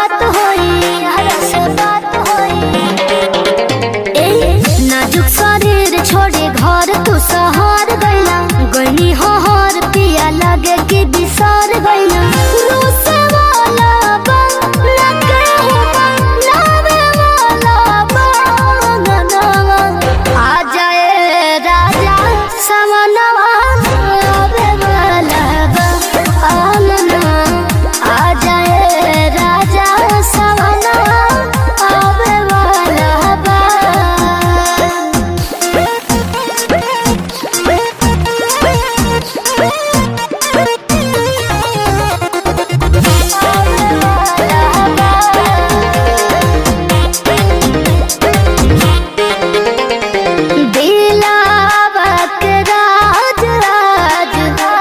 बात होई, तहरा से बात होई। ए नाजुक शरीर छोड़े घर तू शहर गइला, गइनी हर पिया लगे कि बिसर गइला। रोसे वाला बा लगे हुआ लावे वाला बा ना आ जाए राजा समनवा आवे वाला बा आलना। आ जाए राजा समनवा आवे वाला बा।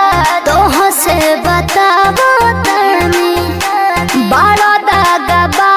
बताबो तनी बड़ा दागा